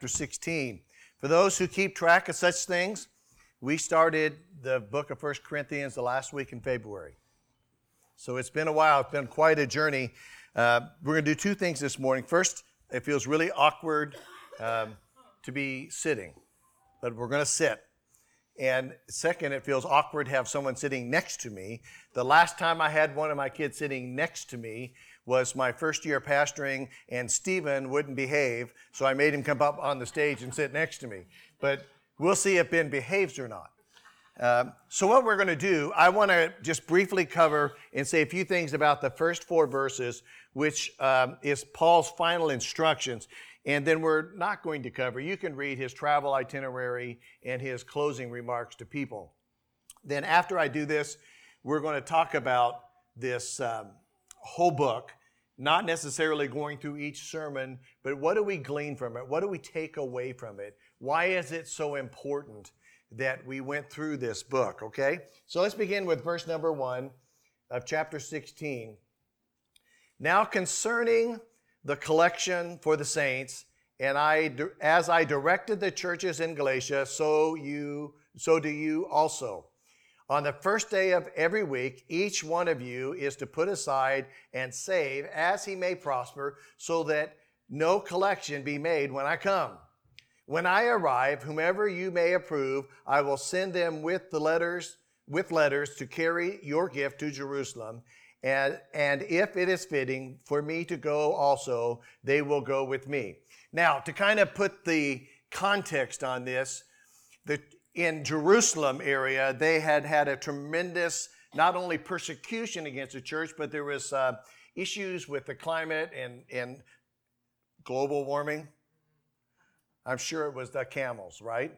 chapter 16. For those who keep track of such things, we started the book of 1 Corinthians the last week in February. So it's been a while. It's been quite a journey. We're going to do two things this morning. First, it feels really awkward to be sitting, but we're going to sit. And second, it feels awkward to have someone sitting next to me. The last time I had one of my kids sitting next to me was my first year pastoring, and Stephen wouldn't behave, so I made him come up on the stage and sit next to me. But we'll see if Ben behaves or not. So what we're going to do, I want to just briefly cover and say a few things about the first 4 verses, which is Paul's final instructions. And then we're not going to cover, you can read his travel itinerary and his closing remarks to people. Then after I do this, we're going to talk about this whole book, not necessarily going through each sermon, but what do we glean from it? What do we take away from it? Why is it so important that we went through this book, okay? So let's begin with verse number 1 of chapter 16. Now concerning the collection for the saints, and as I directed the churches in Galatia, so do you also. On the first day of every week, each one of you is to put aside and save as he may prosper, so that no collection be made when I come. When I arrive, whomever you may approve, I will send them with letters to carry your gift to Jerusalem. And if it is fitting for me to go also, they will go with me. Now, to kind of put the context on this, in Jerusalem area, they had a tremendous, not only persecution against the church, but there was issues with the climate and global warming. I'm sure it was the camels, right?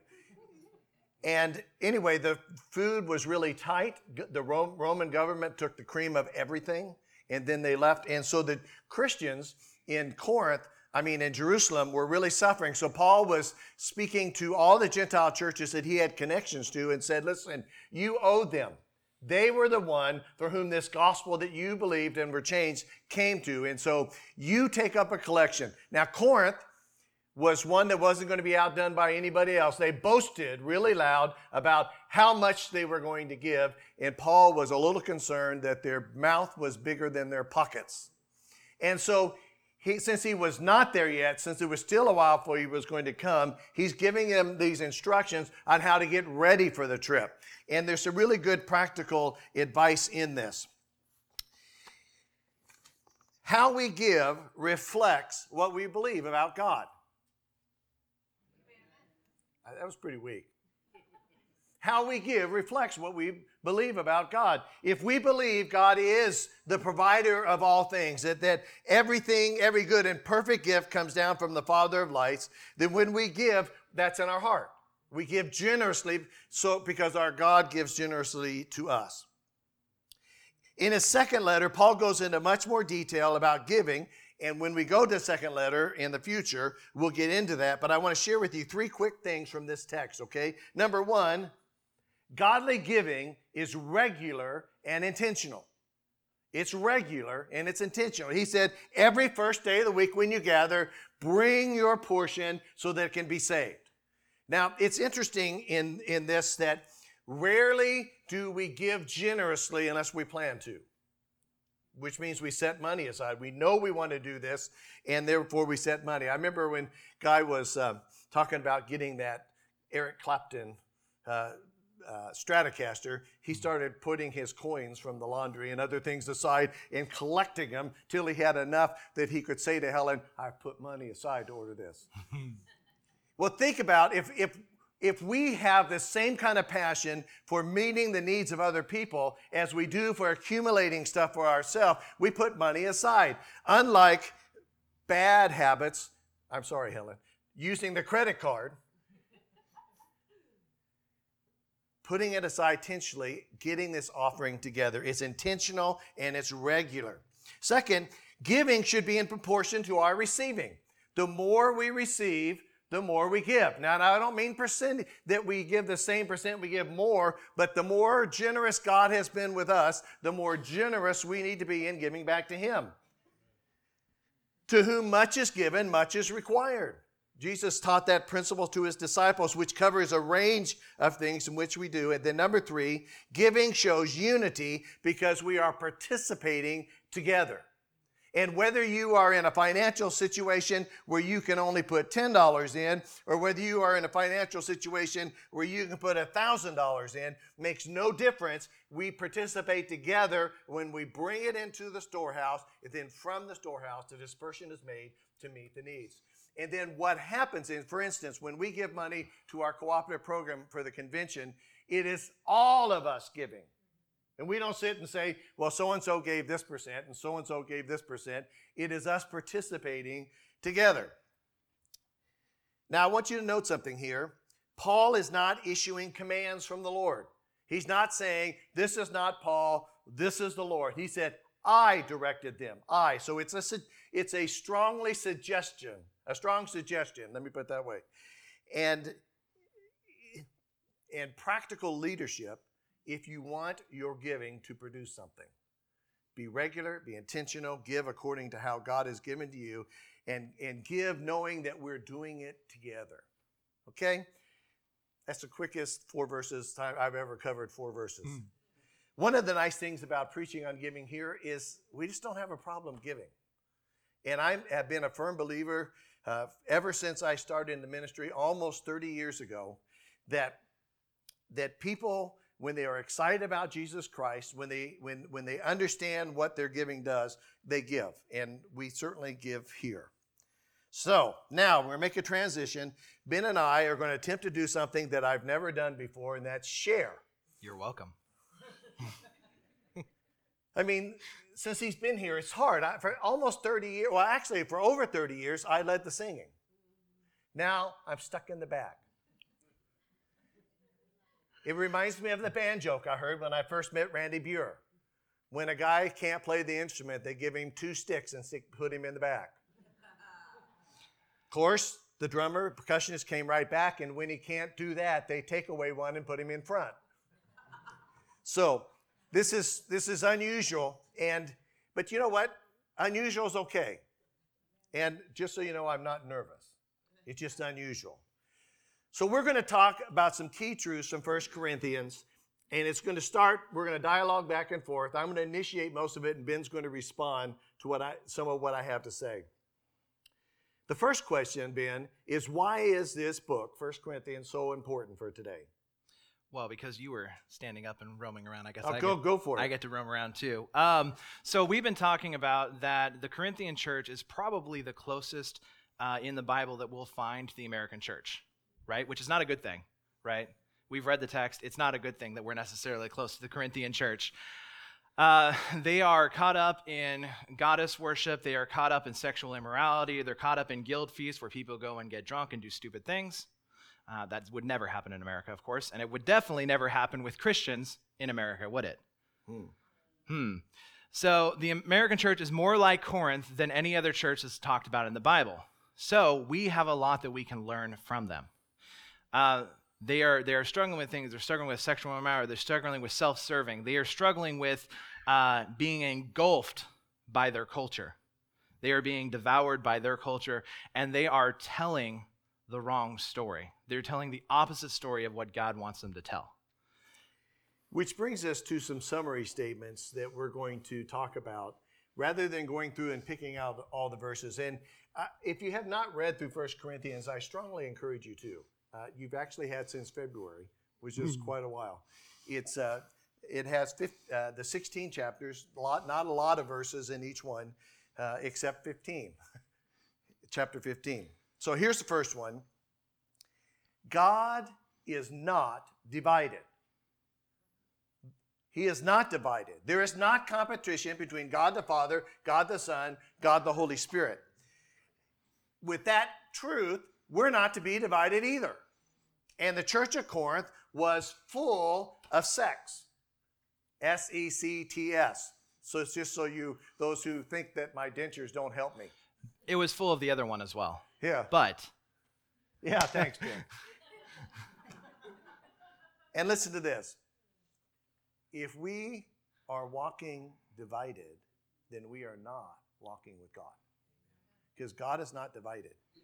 And anyway, the food was really tight. The Roman government took the cream of everything, and then they left. And so the Christians in Jerusalem were really suffering. So Paul was speaking to all the Gentile churches that he had connections to and said, listen, you owe them. They were the one for whom this gospel that you believed and were changed came to. And so you take up a collection. Now, Corinth was one that wasn't going to be outdone by anybody else. They boasted really loud about how much they were going to give, and Paul was a little concerned that their mouth was bigger than their pockets. And so since he was not there yet, since it was still a while before he was going to come, he's giving them these instructions on how to get ready for the trip. And there's some really good practical advice in this. How we give reflects what we believe about God. That was pretty weak. How we give reflects what we believe about God. If we believe God is the provider of all things, that everything, every good and perfect gift comes down from the Father of lights, then when we give, that's in our heart. We give generously because our God gives generously to us. In his second letter, Paul goes into much more detail about giving. And when we go to the second letter in the future, we'll get into that. But I want to share with you 3 quick things from this text, okay? Number 1, godly giving is regular and intentional. It's regular and it's intentional. He said, every first day of the week when you gather, bring your portion so that it can be saved. Now, it's interesting in this that rarely do we give generously unless we plan to, which means we set money aside. We know we want to do this, and therefore we set money. I remember when Guy was talking about getting that Eric Clapton Stratocaster, he started putting his coins from the laundry and other things aside and collecting them till he had enough that he could say to Helen, I've put money aside to order this. Well, think about if we have the same kind of passion for meeting the needs of other people as we do for accumulating stuff for ourselves, we put money aside. Unlike bad habits, I'm sorry, Helen, using the credit card, putting it aside intentionally, getting this offering together. It's intentional and it's regular. Second, giving should be in proportion to our receiving. The more we receive, the more we give. Now, I don't mean percent that we give the same percent, we give more, but the more generous God has been with us, the more generous we need to be in giving back to him. To whom much is given, much is required. Jesus taught that principle to his disciples, which covers a range of things in which we do. And then number 3, giving shows unity because we are participating together. And whether you are in a financial situation where you can only put $10 in, or whether you are in a financial situation where you can put $1,000 in, makes no difference. We participate together when we bring it into the storehouse, and then from the storehouse, the dispersion is made to meet the needs. And then what happens is, for instance, when we give money to our cooperative program for the convention, it is all of us giving. And we don't sit and say, well, so-and-so gave this percent and so-and-so gave this percent. It is us participating together. Now, I want you to note something here. Paul is not issuing commands from the Lord. He's not saying, this is not Paul, this is the Lord. He said, I directed them. I. So it's a strong suggestion. Let me put it that way. And practical leadership, if you want your giving to produce something, be regular, be intentional, give according to how God has given to you, and give knowing that we're doing it together. Okay? That's the quickest 4 verses I've ever covered 4 verses. One of the nice things about preaching on giving here is we just don't have a problem giving. And I have been a firm believer ever since I started in the ministry almost 30 years ago that people, when they are excited about Jesus Christ, when they understand what their giving does, they give. And we certainly give here. So now we're going to make a transition. Ben and I are going to attempt to do something that I've never done before, and that's share. You're welcome. I mean, since he's been here, it's hard. For almost 30 years, well, actually, for over 30 years, I led the singing. Now I'm stuck in the back. It reminds me of the band joke I heard when I first met Randy Buer. When a guy can't play the instrument, they give him 2 sticks and put him in the back. Of course, the drummer, percussionist came right back, and when he can't do that, they take away one and put him in front. So this is unusual, but you know what? Unusual is okay. And just so you know, I'm not nervous. It's just unusual. So we're going to talk about some key truths from 1 Corinthians, and it's going to start, we're going to dialogue back and forth. I'm going to initiate most of it, and Ben's going to respond to some of what I have to say. The first question, Ben, is why is this book, 1 Corinthians, so important for today? Well, because you were standing up and roaming around, I guess go for it. I get to roam around too. So we've been talking about that the Corinthian church is probably the closest in the Bible that we'll find to the American church. Right? Which is not a good thing, right? We've read the text. It's not a good thing that we're necessarily close to the Corinthian church. They are caught up in goddess worship. They are caught up in sexual immorality. They're caught up in guild feasts where people go and get drunk and do stupid things. That would never happen in America, of course. And it would definitely never happen with Christians in America, would it? So the American church is more like Corinth than any other church that's talked about in the Bible. So we have a lot that we can learn from them. They are struggling with things. They're struggling with sexual immorality. They're struggling with self-serving. They are struggling with being engulfed by their culture. They are being devoured by their culture, and they are telling the wrong story. They're telling the opposite story of what God wants them to tell. Which brings us to some summary statements that we're going to talk about, rather than going through and picking out all the verses. And if you have not read through 1 Corinthians, I strongly encourage you to. You've actually had since February, which is quite a while. It has the 16 chapters, not a lot of verses in each one, except 15, chapter 15. So here's the first one. God is not divided. He is not divided. There is not competition between God the Father, God the Son, God the Holy Spirit. With that truth, we're not to be divided either. And the church of Corinth was full of sects. S-E-C-T-S. So it's just so those who think that my dentures don't help me. It was full of the other one as well. Yeah. But. Yeah, thanks, Ben. And listen to this. If we are walking divided, then we are not walking with God. Because God is not divided.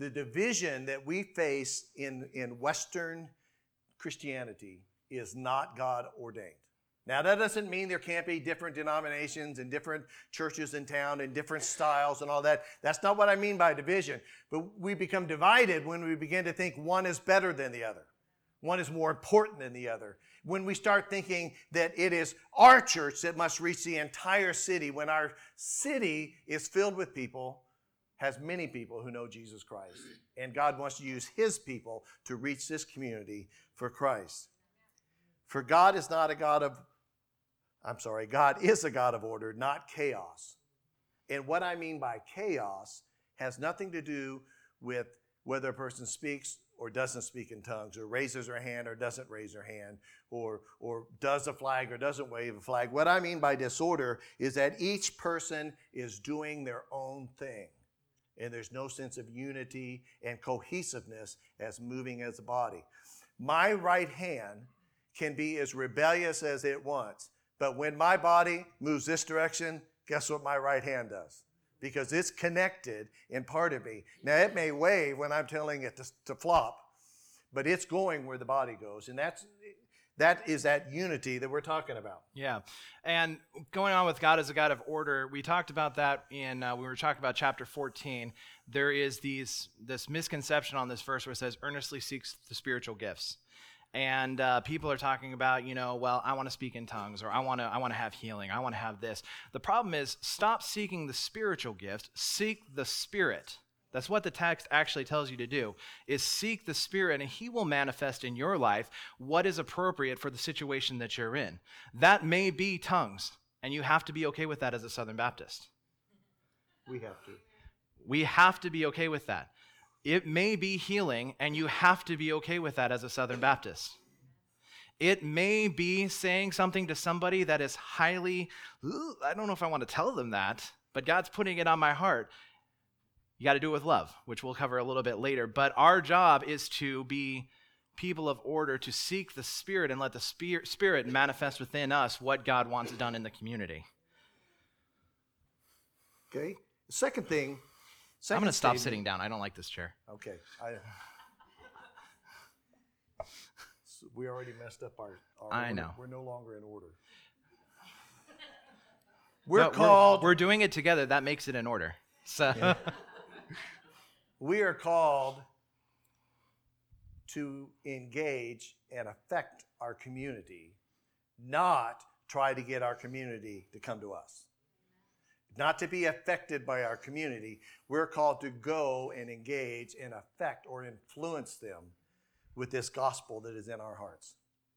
the division that we face in Western Christianity is not God ordained. Now, that doesn't mean there can't be different denominations and different churches in town and different styles and all that. That's not what I mean by division. But we become divided when we begin to think one is better than the other. One is more important than the other. When we start thinking that it is our church that must reach the entire city, when our city is filled with people, has many people who know Jesus Christ. And God wants to use his people to reach this community for Christ. For God is not a God of God is a God of order, not chaos. And what I mean by chaos has nothing to do with whether a person speaks or doesn't speak in tongues, or raises their hand or doesn't raise their hand, or does a flag or doesn't wave a flag. What I mean by disorder is that each person is doing their own thing. And there's no sense of unity and cohesiveness as moving as a body. My right hand can be as rebellious as it wants. But when my body moves this direction, guess what my right hand does? Because it's connected in part of me. Now, it may wave when I'm telling it to flop, but it's going where the body goes. And that is that unity that we're talking about. Yeah. And going on with God as a God of order, we talked about that when we were talking about chapter 14. There is this misconception on this verse where it says, earnestly seeks the spiritual gifts. And people are talking about, well, I want to speak in tongues, or I want to have healing, I want to have this. The problem is, stop seeking the spiritual gift, seek the Spirit. That's what the text actually tells you to do, is seek the Spirit, and he will manifest in your life what is appropriate for the situation that you're in. That may be tongues, and you have to be okay with that as a Southern Baptist. We have to be okay with that. It may be healing, and you have to be okay with that as a Southern Baptist. It may be saying something to somebody that is highly, I don't know if I want to tell them that, but God's putting it on my heart. You got to do it with love, which we'll cover a little bit later. But our job is to be people of order, to seek the Spirit and let the Spirit manifest within us what God wants done in the community. Okay. The second thing. I'm going to stop sitting down. I don't like this chair. Okay. We already messed up our I order. know. We're no longer in order. We're doing it together. That makes it in order. So yeah. We are called to engage and affect our community, not try to get our community to come to us. Not to be affected by our community. We're called to go and engage and affect or influence them with this gospel that is in our hearts.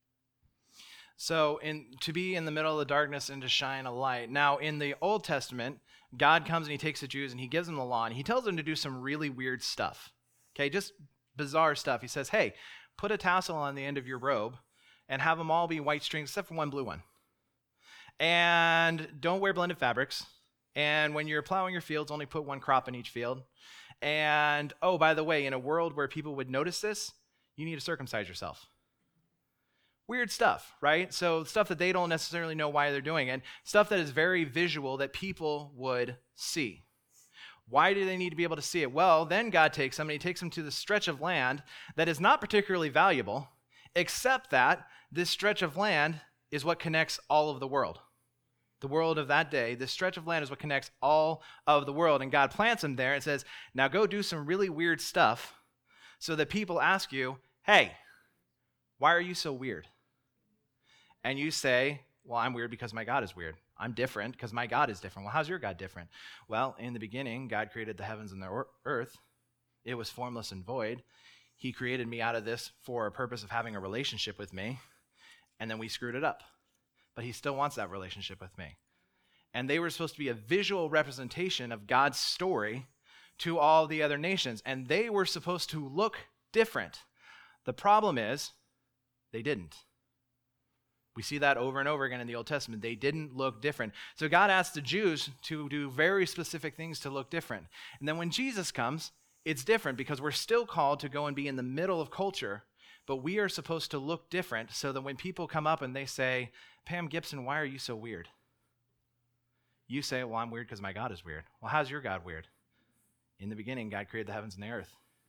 So to be in the middle of the darkness and to shine a light. Now, in the Old Testament, God comes and he takes the Jews and he gives them the law, and he tells them to do some really weird stuff. Okay, just bizarre stuff. He says, hey, put a tassel on the end of your robe and have them all be white strings except for one blue one. And don't wear blended fabrics. And when you're plowing your fields, only put one crop in each field. And, oh, by the way, in a world where people would notice this, you need to circumcise yourself. Weird stuff, right? So stuff that they don't necessarily know why they're doing, and stuff that is very visual that people would see. Why do they need to be able to see it? Well, then God takes them and he takes them to the stretch of land that is not particularly valuable, except that this stretch of land is what connects all of the world. The world of that day, this stretch of land is what connects all of the world. And God plants them there and says, now go do some really weird stuff so that people ask you, hey, why are you so weird? And you say, well, I'm weird because my God is weird. I'm different because my God is different. Well, how's your God different? Well, in the beginning, God created the heavens and the earth. It was formless and void. He created me out of this for a purpose of having a relationship with me. And then we screwed it up. But he still wants that relationship with me. And they were supposed to be a visual representation of God's story to all the other nations. And they were supposed to look different. The problem is, they didn't. We see that over and over again in the Old Testament. They didn't look different. So God asked the Jews to do very specific things to look different. And then when Jesus comes, it's different because we're still called to go and be in the middle of culture, but we are supposed to look different so that when people come up and they say, Pam Gibson, why are you so weird? You say, well, I'm weird because my God is weird. Well, how's your God weird? In the beginning, God created the heavens and the earth.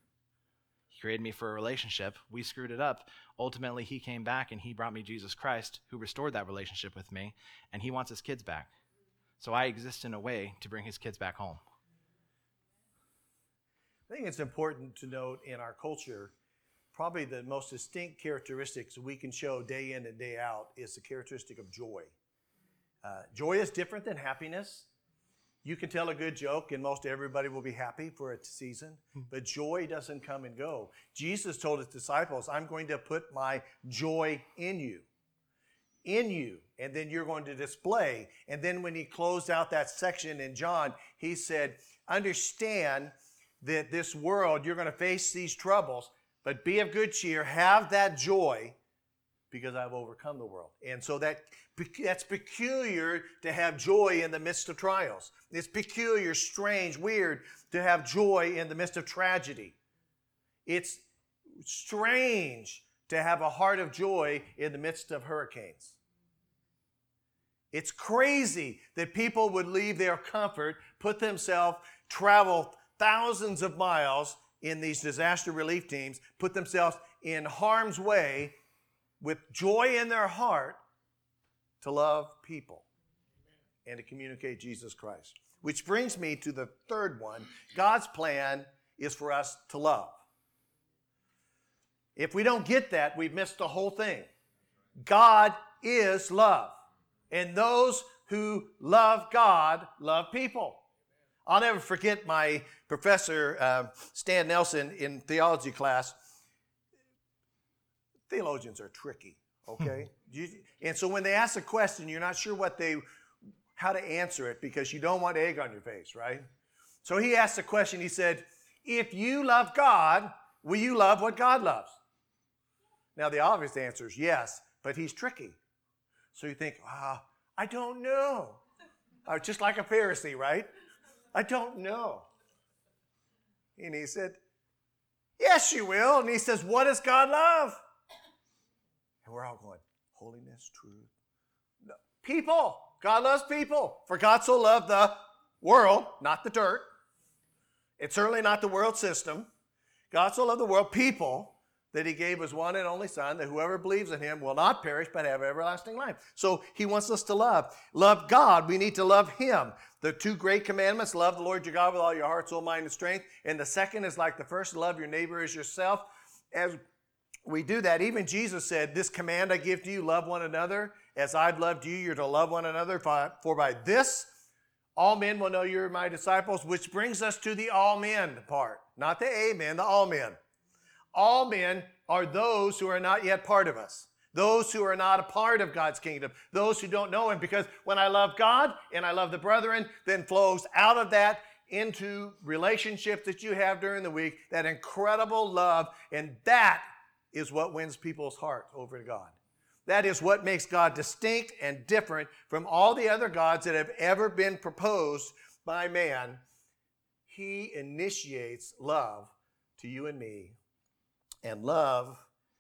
He created me for a relationship. We screwed it up. Ultimately, he came back and he brought me Jesus Christ, who restored that relationship with me, and he wants his kids back. So I exist in a way to bring his kids back home. I think it's important to note in our culture, probably the most distinct characteristics we can show day in and day out is the characteristic of joy. Joy is different than happiness. You can tell a good joke and most everybody will be happy for a season, but joy doesn't come and go. Jesus told his disciples, I'm going to put my joy in you, and then you're going to display. And then when he closed out that section in John, he said, understand that this world, you're going to face these troubles, but be of good cheer, have that joy, because I've overcome the world. And so that's peculiar to have joy in the midst of trials. It's peculiar, strange, weird to have joy in the midst of tragedy. It's strange to have a heart of joy in the midst of hurricanes. It's crazy that people would leave their comfort, put themselves, travel thousands of miles in these disaster relief teams, put themselves in harm's way with joy in their heart to love people and to communicate Jesus Christ. Which brings me to the third one. God's plan is for us to love. If we don't get that, we've missed the whole thing. God is love. And those who love God love people. I'll never forget my professor, Stan Nelson, in theology class. Theologians are tricky, okay? And so when they ask a question, you're not sure how to answer it because you don't want egg on your face, right? So he asked a question. He said, if you love God, will you love what God loves? Now, the obvious answer is yes, but he's tricky. So you think, I don't know. Just like a Pharisee, right? I don't know. And he said, yes, you will. And he says, what does God love? And we're all going, holiness, truth. No. People. God loves people. For God so loved the world, not the dirt. It's certainly not the world system. God so loved the world, people, that he gave his one and only Son, that whoever believes in him will not perish but have everlasting life. So he wants us to love. Love God. We need to love him. The two great commandments, love the Lord your God with all your heart, soul, mind, and strength. And the second is like the first, love your neighbor as yourself. As we do that, even Jesus said, this command I give to you, love one another. As I've loved you, you're to love one another. For by this, all men will know you're my disciples, which brings us to the all men part. Not the amen, the all men. All men are those who are not yet part of us. Those who are not a part of God's kingdom. Those who don't know him. Because when I love God and I love the brethren, then flows out of that into relationships that you have during the week, that incredible love. And that is what wins people's hearts over to God. That is what makes God distinct and different from all the other gods that have ever been proposed by man. He initiates love to you and me. And love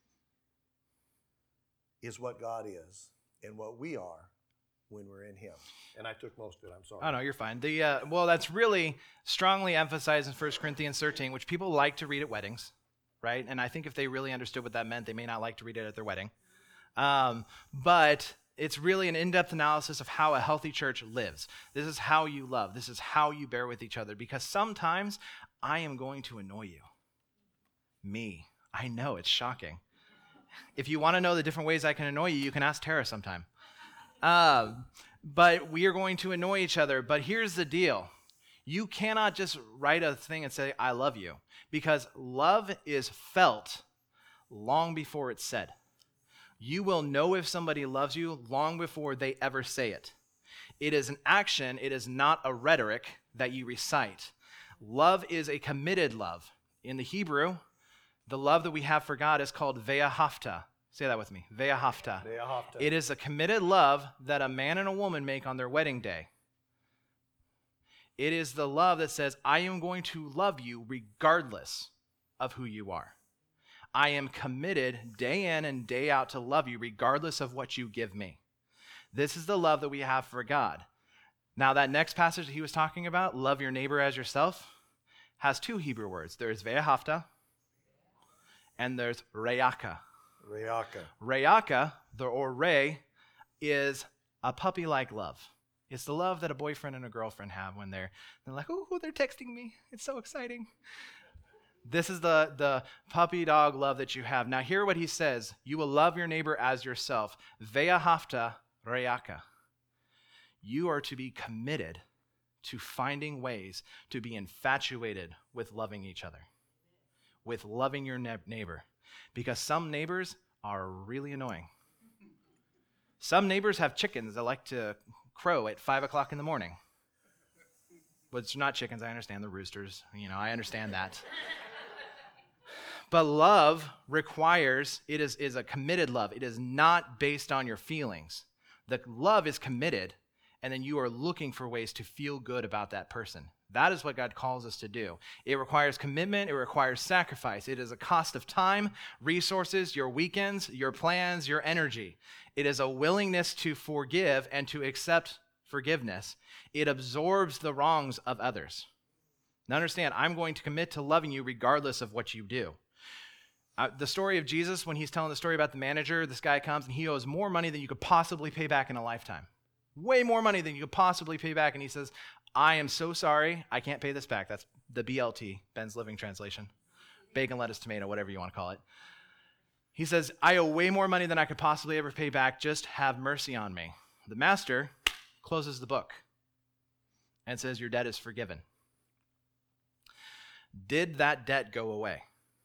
is what God is and what we are when we're in him. And I took most of it. I'm sorry. Oh, no, you're fine. Well, that's really strongly emphasized in 1 Corinthians 13, which people like to read at weddings, right? And I think if they really understood what that meant, they may not like to read it at their wedding. But it's really an in-depth analysis of how a healthy church lives. This is how you love. This is how you bear with each other. Because sometimes I am going to annoy you. Me. I know, it's shocking. If you want to know the different ways I can annoy you, you can ask Tara sometime. But we are going to annoy each other. But here's the deal. You cannot just write a thing and say, I love you. Because love is felt long before it's said. You will know if somebody loves you long before they ever say it. It is an action. It is not a rhetoric that you recite. Love is a committed love. In the Hebrew, the love that we have for God is called ve'ahavta. Say that with me. Ve'ahavta. Ve'ahavta. It is a committed love that a man and a woman make on their wedding day. It is the love that says, I am going to love you regardless of who you are. I am committed day in and day out to love you regardless of what you give me. This is the love that we have for God. Now, that next passage that he was talking about, love your neighbor as yourself, has two Hebrew words. There's ve'ahavta and there's reaka. Reaka. Reaka, or re, is a puppy-like love. It's the love that a boyfriend and a girlfriend have when they're like, oh, they're texting me. It's so exciting. This is the puppy dog love that you have. Now hear what he says. You will love your neighbor as yourself. Ve'ahavta reaka. You are to be committed to finding ways to be infatuated with loving each other, with loving your neighbor. Because some neighbors are really annoying. Some neighbors have chickens that like to crow at 5 o'clock in the morning. But it's not chickens, I understand. The roosters. I understand that. But love requires, it is a committed love. It is not based on your feelings. The love is committed, and then you are looking for ways to feel good about that person. That is what God calls us to do. It requires commitment. It requires sacrifice. It is a cost of time, resources, your weekends, your plans, your energy. It is a willingness to forgive and to accept forgiveness. It absorbs the wrongs of others. Now understand, I'm going to commit to loving you regardless of what you do. The story of Jesus, when he's telling the story about the manager, this guy comes and he owes more money than you could possibly pay back in a lifetime. Way more money than you could possibly pay back. And he says, I am so sorry, I can't pay this back. That's the BLT, Ben's Living Translation. Bacon, lettuce, tomato, whatever you want to call it. He says, I owe way more money than I could possibly ever pay back. Just have mercy on me. The master closes the book and says, your debt is forgiven. Did that debt go away?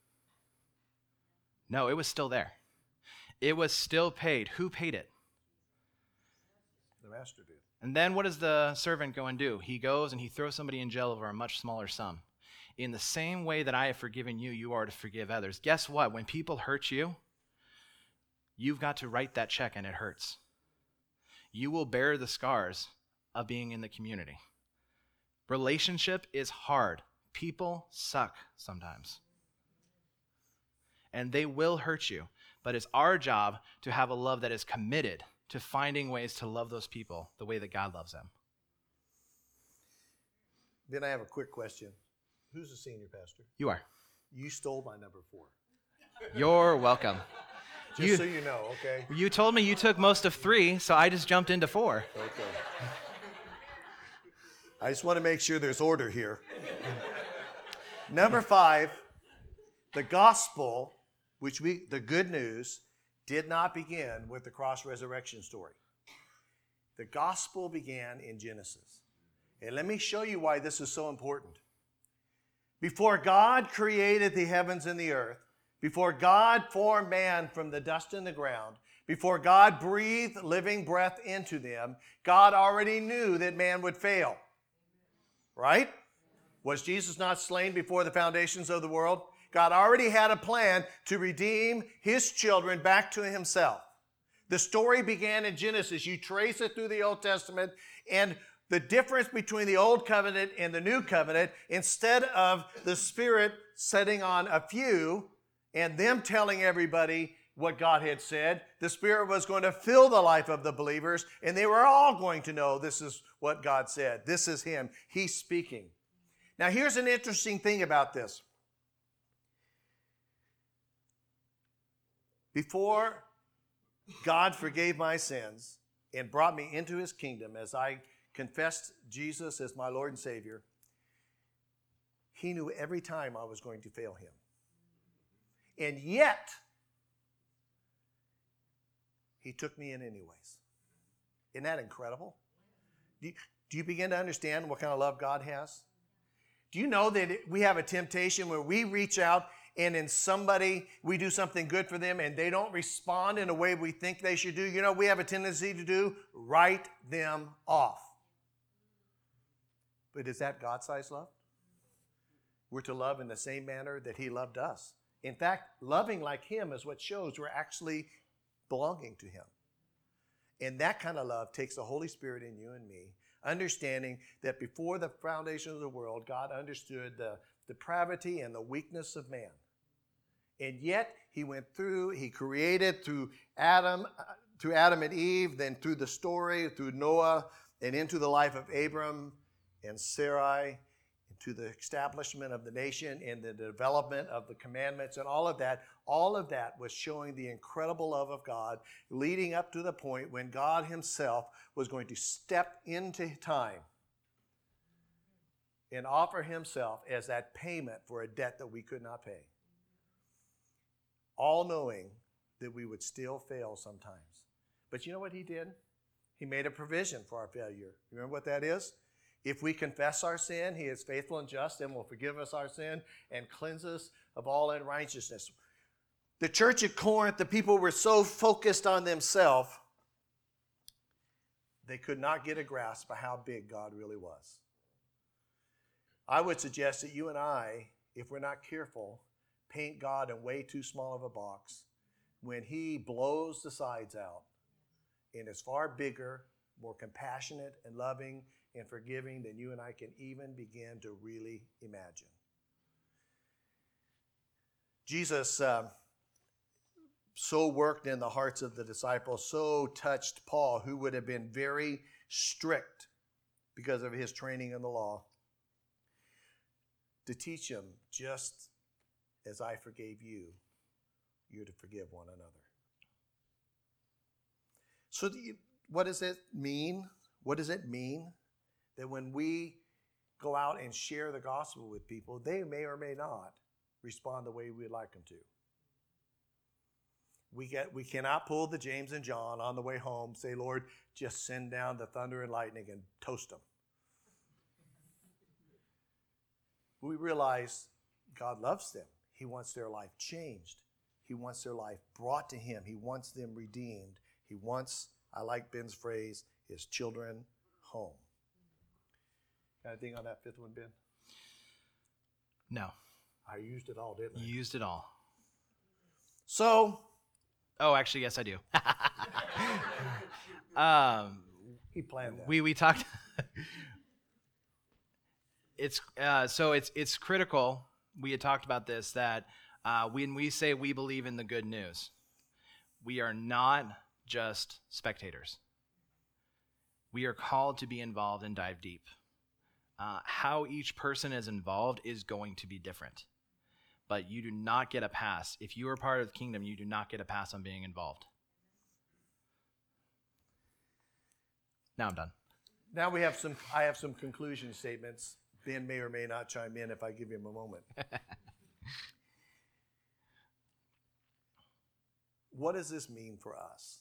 No, it was still there. It was still paid. Who paid it? The master did. And then what does the servant go and do? He goes and he throws somebody in jail over a much smaller sum. In the same way that I have forgiven you, you are to forgive others. Guess what? When people hurt you, you've got to write that check and it hurts. You will bear the scars of being in the community. Relationship is hard. People suck sometimes. And they will hurt you. But it's our job to have a love that is committed to finding ways to love those people the way that God loves them. Then I have a quick question. Who's the senior pastor? You are. You stole my number 4. You're welcome. Just so you know, okay? You told me you took most of 3, so I just jumped into 4. Okay. I just want to make sure there's order here. Number 5, the gospel, the good news, did not begin with the cross resurrection story. The gospel began in Genesis. And let me show you why this is so important. Before God created the heavens and the earth, before God formed man from the dust in the ground, before God breathed living breath into them, God already knew that man would fail. Right? Was Jesus not slain before the foundations of the world? God already had a plan to redeem his children back to himself. The story began in Genesis. You trace it through the Old Testament, and the difference between the Old Covenant and the New Covenant, instead of the Spirit setting on a few and them telling everybody what God had said, the Spirit was going to fill the life of the believers, and they were all going to know this is what God said. This is him. He's speaking. Now, here's an interesting thing about this. Before God forgave my sins and brought me into his kingdom as I confessed Jesus as my Lord and Savior, he knew every time I was going to fail him. And yet, he took me in anyways. Isn't that incredible? Do you begin to understand what kind of love God has? Do you know that we have a temptation where we reach out and in somebody, we do something good for them and they don't respond in a way we think they should do? You know, we have a tendency to do, write them off. But is that God-sized love? We're to love in the same manner that he loved us. In fact, loving like him is what shows we're actually belonging to him. And that kind of love takes the Holy Spirit in you and me, understanding that before the foundation of the world, God understood the depravity and the weakness of man. And yet, he created through Adam and Eve, then through the story, through Noah, and into the life of Abram and Sarai, and to the establishment of the nation and the development of the commandments and all of that was showing the incredible love of God, leading up to the point when God himself was going to step into time and offer himself as that payment for a debt that we could not pay. All knowing that we would still fail sometimes. But you know what he did? He made a provision for our failure. You remember what that is? If we confess our sin, he is faithful and just and will forgive us our sin and cleanse us of all unrighteousness. The church at Corinth, the people were so focused on themselves, they could not get a grasp of how big God really was. I would suggest that you and I, if we're not careful, paint God in way too small of a box when he blows the sides out and is far bigger, more compassionate and loving and forgiving than you and I can even begin to really imagine. Jesus so worked in the hearts of the disciples, so touched Paul, who would have been very strict because of his training in the law, to teach him, just as I forgave you, you're to forgive one another. So what does it mean? What does it mean that when we go out and share the gospel with people, they may or may not respond the way we'd like them to? We cannot pull the James and John on the way home, say, Lord, just send down the thunder and lightning and toast them. We realize God loves them. He wants their life changed. He wants their life brought to him. He wants them redeemed. He wants, I like Ben's phrase, his children home. Anything on that fifth one, Ben? No. I used it all, didn't I? You used it all. So. Oh, actually, yes, I do. He planned that. We talked. It's critical. We had talked about this, that when we say we believe in the good news, we are not just spectators. We are called to be involved and dive deep. How each person is involved is going to be different. But you do not get a pass. If you are part of the kingdom, you do not get a pass on being involved. Now I'm done. Now I have some conclusion statements. Ben may or may not chime in if I give him a moment. What does this mean for us?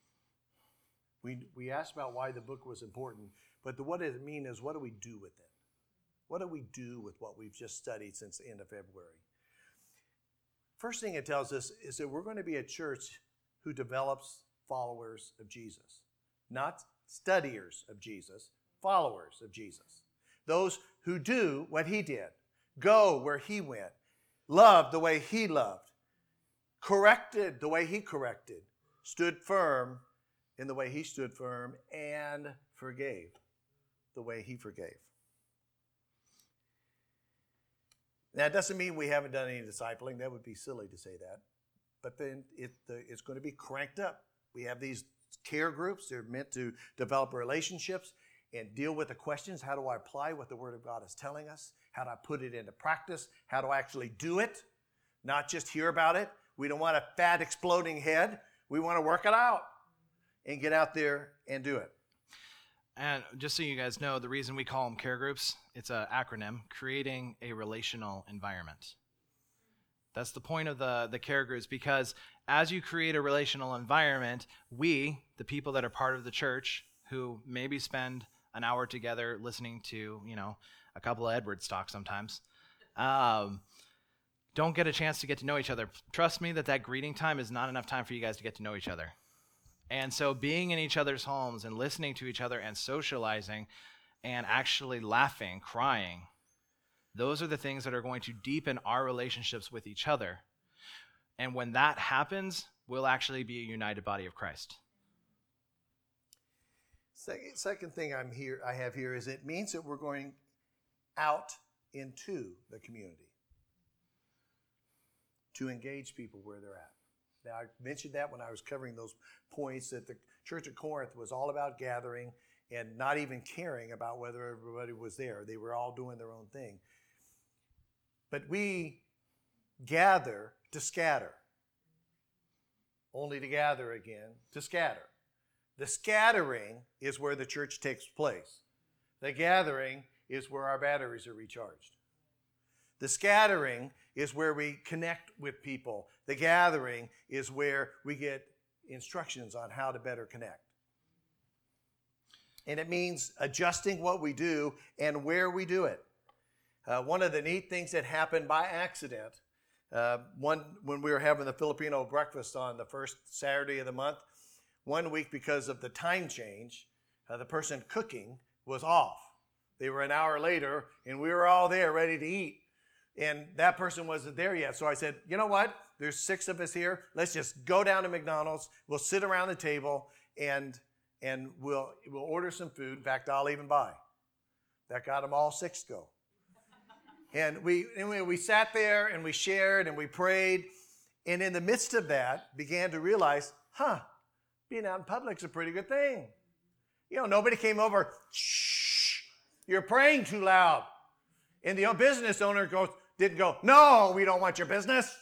We asked about why the book was important, but what does it mean is, what do we do with it? What do we do with what we've just studied since the end of February? First thing it tells us is that we're going to be a church who develops followers of Jesus. Not studiers of Jesus, followers of Jesus. Those who do what he did, go where he went, loved the way he loved, corrected the way he corrected, stood firm in the way he stood firm, and forgave the way he forgave. Now, it doesn't mean we haven't done any discipling. That would be silly to say that. But then it's going to be cranked up. We have these care groups. They're meant to develop relationships and deal with the questions. How do I apply what the Word of God is telling us? How do I put it into practice? How do I actually do it? Not just hear about it. We don't want a fat, exploding head. We want to work it out and get out there and do it. And just so you guys know, the reason we call them care groups, it's an acronym, creating a relational environment. That's the point of the care groups, because as you create a relational environment, we, the people that are part of the church, who maybe spend an hour together listening to, a couple of Edwards talk sometimes, don't get a chance to get to know each other. Trust me that greeting time is not enough time for you guys to get to know each other. And so being in each other's homes and listening to each other and socializing and actually laughing, crying, those are the things that are going to deepen our relationships with each other. And when that happens, we'll actually be a united body of Christ. Second thing I have here is it means that we're going out into the community to engage people where they're at. Now, I mentioned that when I was covering those points, that the church at Corinth was all about gathering and not even caring about whether everybody was there. They were all doing their own thing. But we gather to scatter, only to gather again to scatter. The scattering is where the church takes place. The gathering is where our batteries are recharged. The scattering is where we connect with people. The gathering is where we get instructions on how to better connect. And it means adjusting what we do and where we do it. One of the neat things that happened by accident, when we were having the Filipino breakfast on the first Saturday of the month, one week because of the time change, the person cooking was off. They were an hour later, and we were all there ready to eat. And that person wasn't there yet. So I said, you know what? There's 6 of us here. Let's just go down to McDonald's. We'll sit around the table, and we'll order some food. In fact, I'll even buy. That got them all 6 to go. And we sat there, and we shared, and we prayed. And in the midst of that, began to realize, being out in public's a pretty good thing. You know, nobody came over, shh, you're praying too loud. And the business owner didn't go, no, we don't want your business.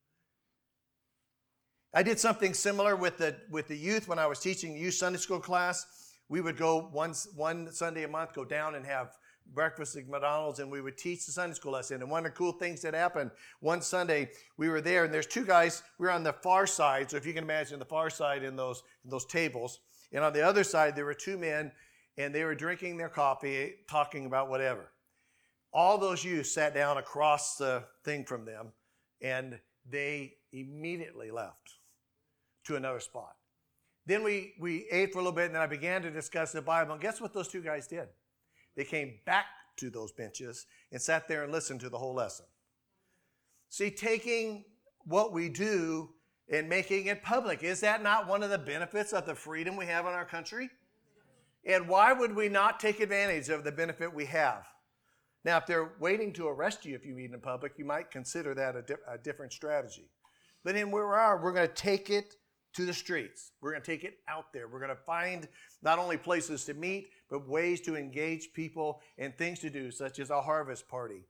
I did something similar with the youth when I was teaching youth Sunday school class. We would go one Sunday a month, go down and have breakfast at McDonald's, and we would teach the Sunday school lesson. And one of the cool things that happened, one Sunday we were there, and there's 2 guys. We were on the far side, so if you can imagine the far side in those tables. And on the other side, there were 2 men, and they were drinking their coffee, talking about whatever. All those youth sat down across the thing from them, and they immediately left to another spot. Then we ate for a little bit, and then I began to discuss the Bible. And guess what those 2 guys did? They came back to those benches and sat there and listened to the whole lesson. See, taking what we do and making it public, is that not one of the benefits of the freedom we have in our country? And why would we not take advantage of the benefit we have? Now, if they're waiting to arrest you if you meet in public, you might consider that a different strategy. But in where we are, we're going to take it to the streets. We're going to take it out there. We're going to find not only places to meet, but ways to engage people and things to do, such as a harvest party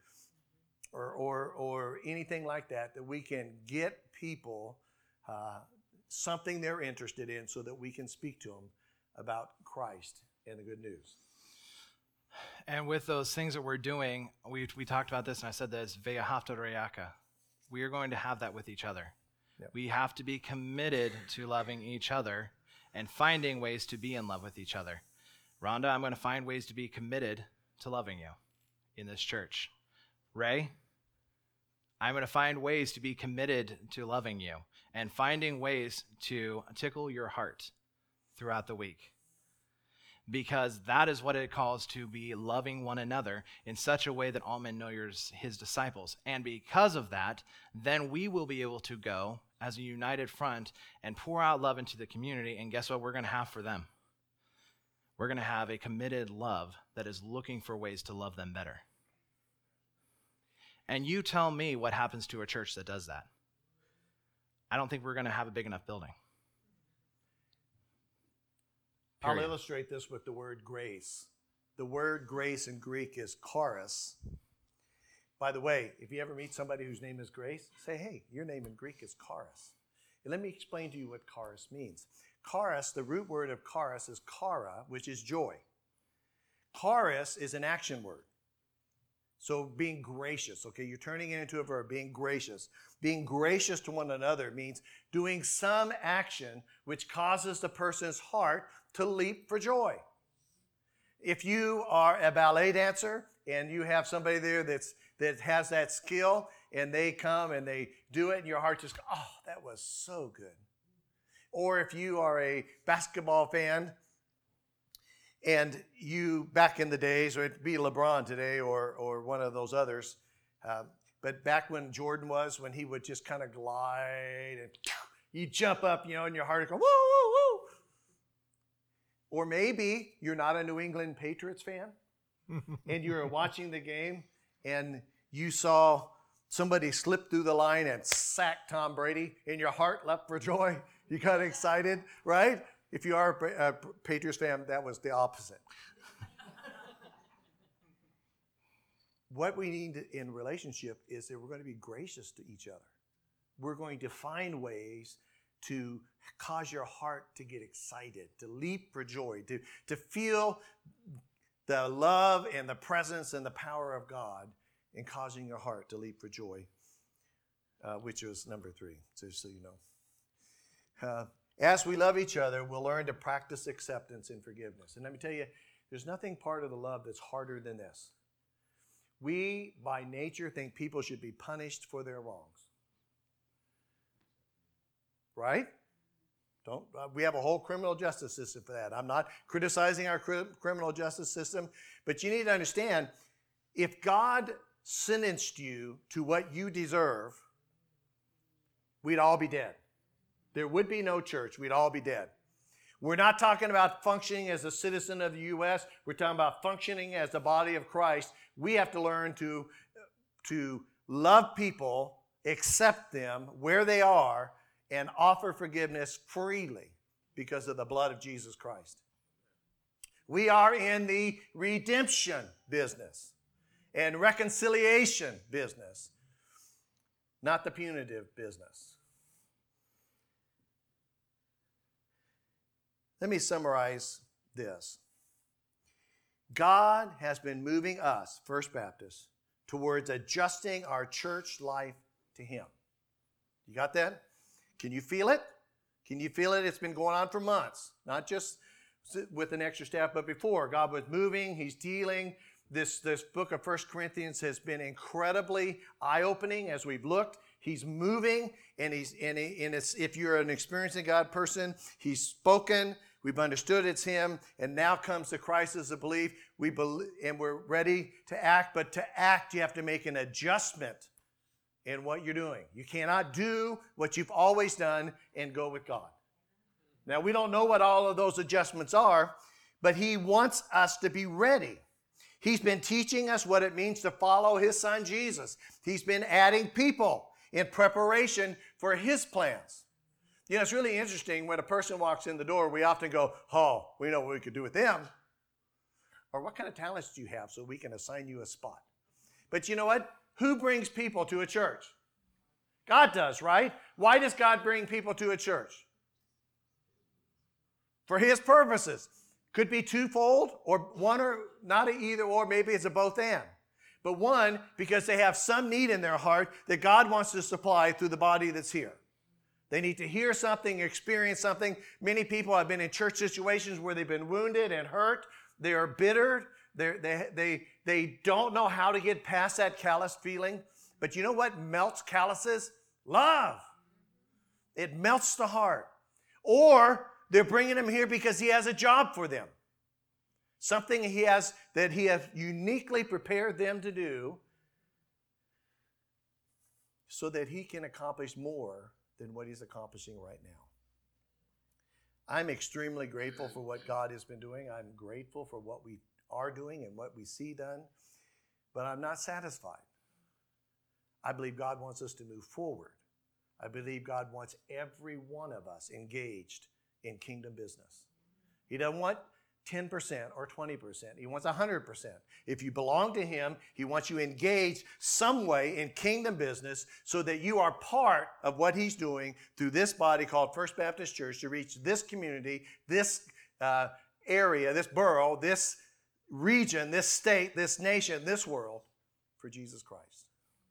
or anything like that we can get people something they're interested in so that we can speak to them about Christ and the good news. And with those things that we're doing, we talked about this, and I said this, ve'ahavta. We are going to have that with each other. Yep. We have to be committed to loving each other and finding ways to be in love with each other. Rhonda, I'm going to find ways to be committed to loving you in this church. Ray, I'm going to find ways to be committed to loving you and finding ways to tickle your heart throughout the week. Because that is what it calls to be loving one another in such a way that all men know you're his disciples. And because of that, then we will be able to go as a united front and pour out love into the community. And guess what we're going to have for them? We're going to have a committed love that is looking for ways to love them better. And you tell me what happens to a church that does that. I don't think we're going to have a big enough building. Period. I'll illustrate this with the word grace. The word grace in Greek is charis. By the way, if you ever meet somebody whose name is Grace, say, hey, your name in Greek is charis. And let me explain to you what charis means. Charis, the root word of charis is chara, which is joy. Charis is an action word. So being gracious, okay, you're turning it into a verb, being gracious. Being gracious to one another means doing some action which causes the person's heart to leap for joy. If you are a ballet dancer and you have somebody there that has that skill and they come and they do it and your heart just goes, oh, that was so good. Or if you are a basketball fan and you, back in the days, or it'd be LeBron today or one of those others, but back when Jordan was, when he would just kind of glide and you jump up, and your heart would go, woo, woo, woo. Or maybe you're not a New England Patriots fan and you were watching the game and you saw somebody slip through the line and sack Tom Brady and your heart leapt for joy. You got excited, right? If you are a Patriots fan, that was the opposite. What we need in relationship is that we're going to be gracious to each other. We're going to find ways to cause your heart to get excited, to leap for joy, to feel the love and the presence and the power of God in causing your heart to leap for joy, which was number 3, just so you know. As we love each other, we'll learn to practice acceptance and forgiveness. And let me tell you, there's nothing part of the love that's harder than this. We, by nature, think people should be punished for their wrongs. Right? We have a whole criminal justice system for that. I'm not criticizing our criminal justice system, but you need to understand, if God sentenced you to what you deserve, we'd all be dead. There would be no church. We'd all be dead. We're not talking about functioning as a citizen of the U.S. We're talking about functioning as the body of Christ. We have to learn to love people, accept them where they are, and offer forgiveness freely because of the blood of Jesus Christ. We are in the redemption business and reconciliation business, not the punitive business. Let me summarize this. God has been moving us, First Baptist, towards adjusting our church life to Him. You got that? Can you feel it? Can you feel it? It's been going on for months, not just with an extra staff, but before. God was moving. He's dealing. This book of 1 Corinthians has been incredibly eye-opening as we've looked. He's moving, and if you're an experiencing God person, He's spoken. We've understood it's Him, and now comes the crisis of belief. We believe, and we're ready to act. But to act, you have to make an adjustment in what you're doing. You cannot do what you've always done and go with God. Now, we don't know what all of those adjustments are, but He wants us to be ready. He's been teaching us what it means to follow His Son Jesus. He's been adding people in preparation for His plans. You know, it's really interesting when a person walks in the door, we often go, oh, we know what we could do with them. Or what kind of talents do you have so we can assign you a spot? But you know what? Who brings people to a church? God does, right? Why does God bring people to a church? For His purposes. Could be twofold, or one, or not an either or, maybe it's a both and. But one, because they have some need in their heart that God wants to supply through the body that's here. They need to hear something, experience something. Many people have been in church situations where they've been wounded and hurt. They are bitter. They don't know how to get past that callous feeling. But you know what melts calluses? Love. It melts the heart. Or they're bringing him here because He has a job for them. Something He has uniquely prepared them to do so that He can accomplish more than what He's accomplishing right now. I'm extremely grateful for what God has been doing. I'm grateful for what we are doing and what we see done, but I'm not satisfied. I believe God wants us to move forward. I believe God wants every one of us engaged in kingdom business. He doesn't want 10% or 20%. He wants 100%. If you belong to Him, He wants you engaged some way in kingdom business so that you are part of what He's doing through this body called First Baptist Church to reach this community, this area, this borough, this region, this state, this nation, this world for Jesus Christ.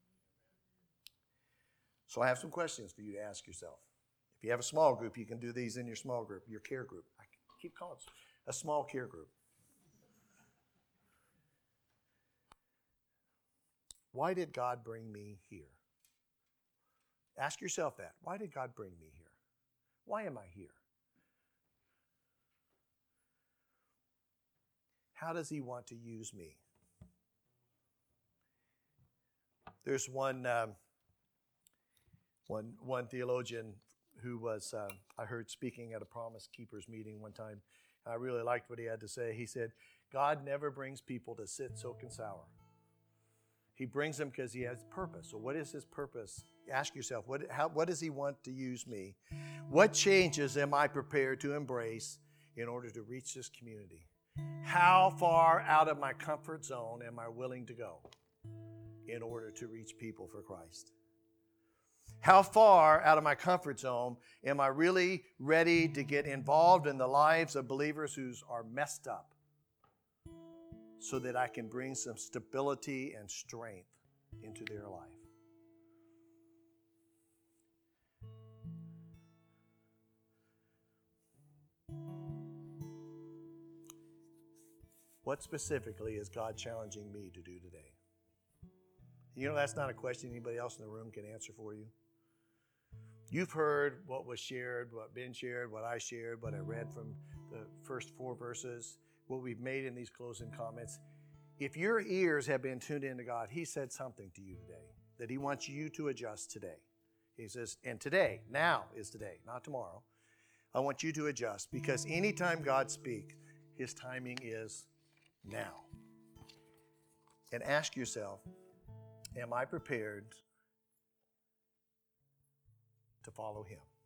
So I have some questions for you to ask yourself. If you have a small group, you can do these in your small group, your care group. I keep calling it a small care group. Why did God bring me here? Ask yourself that. Why did God bring me here? Why am I here? How does He want to use me? There's one theologian who was, I heard speaking at a Promise Keepers meeting one time. I really liked what he had to say. He said, God never brings people to sit, soak, and sour. He brings them because He has purpose. So what is His purpose Ask yourself, what does he want to use me? What changes am I prepared to embrace in order to reach this community? How far out of my comfort zone am I willing to go in order to reach people for Christ? How far out of my comfort zone am I really ready to get involved in the lives of believers who are messed up so that I can bring some stability and strength into their life? What specifically is God challenging me to do today? You know, that's not a question anybody else in the room can answer for you. You've heard what was shared, what Ben shared, what I shared, what I read from the first 4 verses, what we've made in these closing comments. If your ears have been tuned into God, he said something to you today that he wants you to adjust today. He says, and today, now is today, not tomorrow. I want you to adjust because anytime God speaks, his timing is now. And ask yourself, am I prepared to follow him?